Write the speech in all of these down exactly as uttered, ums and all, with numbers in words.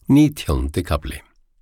Nítjándi kafli.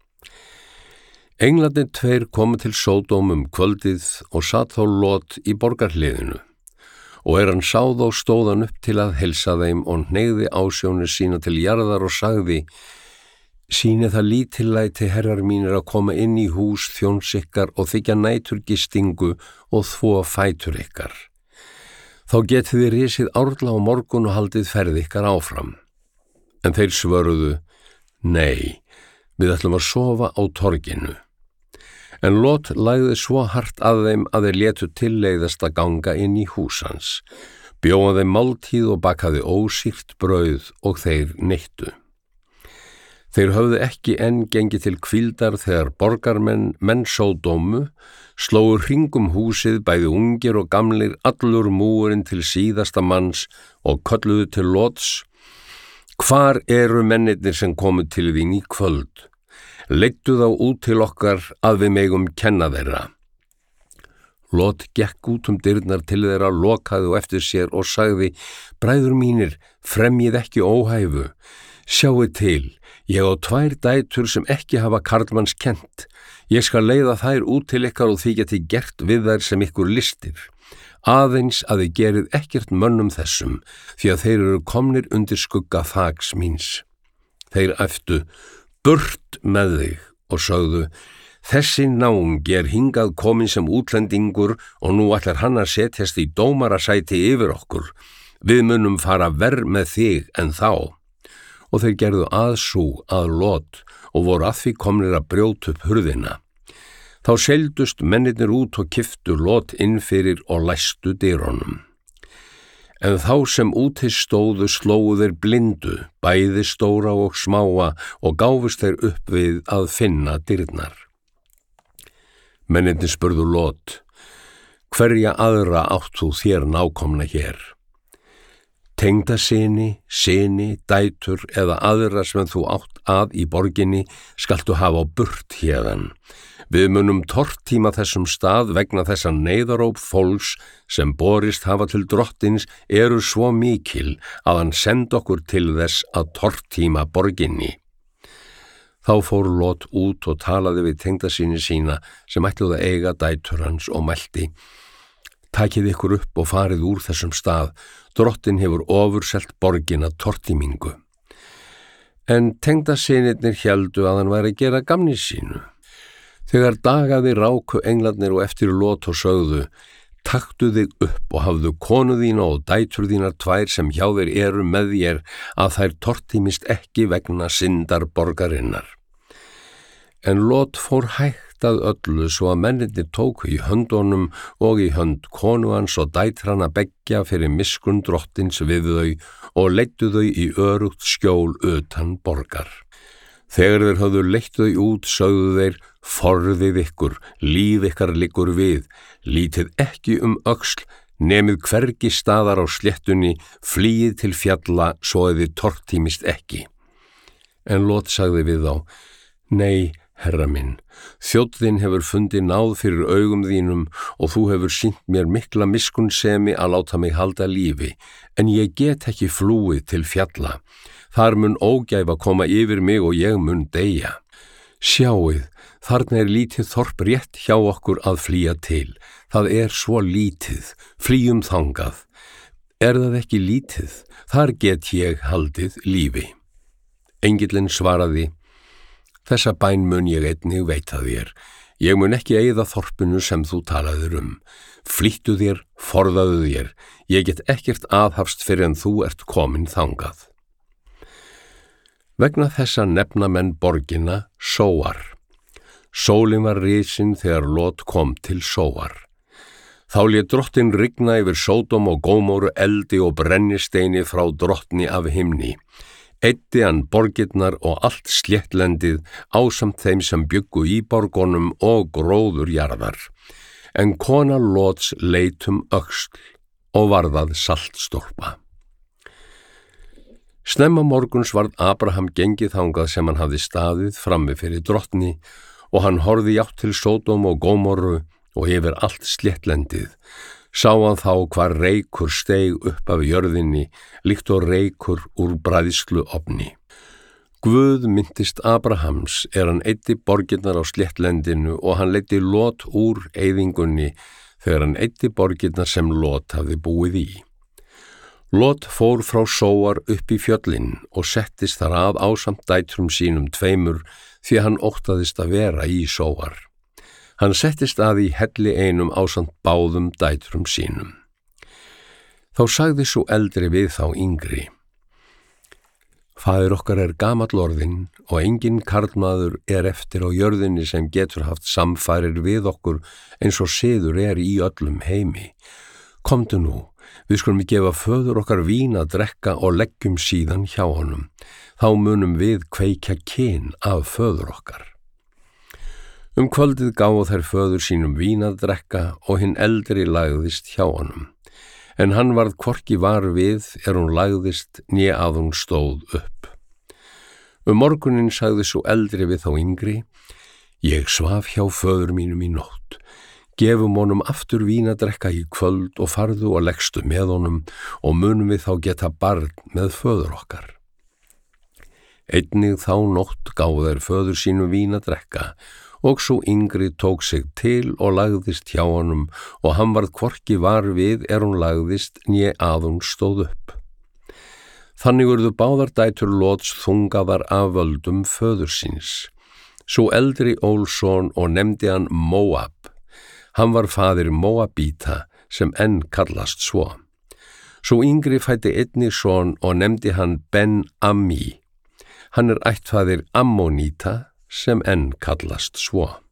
Englarnir tveir komu til Sódóm um kvöldið og satt þá Lot í borgarhliðinu. Og er hann sá þá stóð hann upp til að heilsa þeim og hneigði ásjónir sína til jarðar og sagði: Sýni það lítillæti, herrar mínir, að koma inn í hús þjóns ykkar og þiggja næturgistingu og þvo fætur ykkar. Þá getið þið risið árla á morgun og haldið ferð ykkar áfram. En þeir svöruðu: Nei, við ætlum að sofa á torginu. En Lot lagði svo hart að þeim að þeir létu tilleiðast að ganga inn í hús hans, bjóða þeim máltíð og bakaði ósýrt brauð og þeir neyttu. Þeir höfðu ekki enn gengið til hvíldar þegar borgarmenn menn Sódómu slógu hringum húsið, bæði ungir og gamlir, allur múurinn til síðasta manns, og kölluðu til Lots: Hvar eru mennirnir sem komu til þín í kvöld? Leiddu þá út til okkar að við megum kenna þeirra. Lot gekk út um dyrnar til þeirra, lokaði á eftir sér og sagði: Bræður mínir, fremjið ekki óhæfu. Sjáið til, ég á tvær dætur sem ekki hafa karlmanns kennt. Ég skal leiða þær út til ykkar og því geti gert við þær sem ykkur listir. Aðeins að þið gerið ekkert mönnum þessum, því að þeir eru komnir undir skugga þaks míns. Þeir æptu: Burt með þig, og sögðu: Þessi náungi er hingað kominn sem útlendingur og nú ætlar hann að setjast í dómarasæti yfir okkur. Við munum fara verr með þig en þá. Og þeir gerðu aðsú að Lot og voru að því komnir að brjóta upp hurðina. Þá seildust mennirnir út og kiptu Lot inn fyrir og læstu dyrunum. En þá sem úti stóðu slógu þeir blindu, bæði stóra og smáa, og gáfust þeir upp við að finna dyrnar. Mennirnir spurðu Lot: Hverja aðra átt þú þér nákomna hér? Tengdasyni, syni, dætur eða aðra sem þú átt að í borginni skaltu hafa á burt héðan. Við munum tortíma þessum stað vegna þessa neyðaróp fólks sem borist hafa til drottins eru svo mikil að hann send okkur til þess að tortíma borginni. Þá fór Lot út og talaði við tengdasyni sína sem ætluðu að eiga dætur hans og mælti: Takið ykkur upp og farið úr þessum stað, drottin hefur ofurselt borgina tortímingu. En tengdasynirnir héldu að hann væri að gera gamni sínu. Þegar dagaði ráku englarnir og eftir Lot og sögðu: Taktu þig upp og hafðu konu þína og dætur þínar tvær sem hjá þér eru með þér, að þær tortímist ekki vegna syndar borgarinnar. En Lot fór hægt að öllu svo að mennirnir tóku í höndunum og í hönd konu hans og dætrana beggja fyrir miskunn drottins við þau og leiddu þau í örugt skjól utan borgar. Þegar þeir höfðu leitt þau út, sögðu þeir: Forðið ykkur, líf ykkar liggur við, lítið ekki um öxl, nemið hvergi staðar á sléttunni, flýið til fjalla svo að þið tortímist ekki. En Lot sagði við þá: Nei, herra minn, þjónninn hefur fundið náð fyrir augum þínum og þú hefur sýnt mér mikla miskunnsemi að láta mig halda lífi, en ég get ekki flúið til fjalla. Þar mun ógæfa koma yfir mig og ég mun deyja. Sjáið, þarna er lítið þorp rétt hjá okkur að flýja til. Það er svo lítið, flýjum þangað. Er það ekki lítið? Þar get ég haldið lífi. Engillinn svaraði: Þessa bæn mun ég einnig veita þér. Ég mun ekki eyða þorpinu sem þú talaðir um. Flýttu þér, forðaðu þér. Ég get ekkert aðhafst fyrir en þú ert komin þangað. Vegna þessa nefna menn borgina Sóar. Sólin var risin þegar Lot kom til Sóar. Þá lét drottin rigna yfir Sódóm og Gómóru eldi og brennisteini frá drottni af himni. Eyddi hann borgirnar og allt sléttlendið ásamt þeim sem bjuggu í borgunum og gróður jarðar. En kona Lots leit um öxl og varðað saltstólpa. Snemma morguns varð Abraham gengið þangað sem hann hafði staðið frammi fyrir drottni og hann horfði átt til Sódóm og Gómóru og yfir allt sléttlendið. Sá hann þá hvar reykur steig upp af jörðinni líkt og reykur úr bræðsluofni. Guð minntist Abrahams er hann eyddi borgirnar á sléttlendinu og hann leiddi Lot úr eyðingunni þegar hann eyddi borgirnar sem Lot hafði búið í. Lot fór frá Sóar upp í fjöllin og settist þar að ásamt dætrum sínum tveimur því hann óttaðist að vera í Sóar. Hann settist að í helli einum ásamt báðum dætrum sínum. Þá sagði sú eldri við þá yngri: Faðir okkar er gamall orðinn og enginn karlmaður er eftir á jörðinni sem getur haft samfærir við okkur eins og siður er í öllum heimi. Komdu nú, við skulum gefa föður okkar vín að drekka og leggjum síðan hjá honum. Þá munum við kveikja kyn af föður okkar. Um kvöldið gáfu þær föður sínum vín að drekka og hinn eldri lagðist hjá honum. En hann varð hvorki var við er hún lagðist né að hún stóð upp. Um morguninn sagði svo eldri við þá yngri: Ég svaf hjá föður mínum í nótt. Gefum honum aftur vín að drekka í kvöld og farðu og leggstu með honum og munum við þá geta barn með föður okkar. Einnig þá nótt gáfu þær föður sínum vín að drekka og svo yngri tók sig til og lagðist hjá honum og hann varð hvorki var við er hún lagðist né að hún stóð upp. Þannig urðu báðar dætur Lots þungaðar af völdum föður síns. Svo eldri ól son og nefndi hann Móab. Hann var faðir Móabíta sem enn kallast svo. Svo yngri fæddi einnig son og nefndi hann Ben-Ammi. Hann er ættfaðir Ammoníta sem enn kallast svo.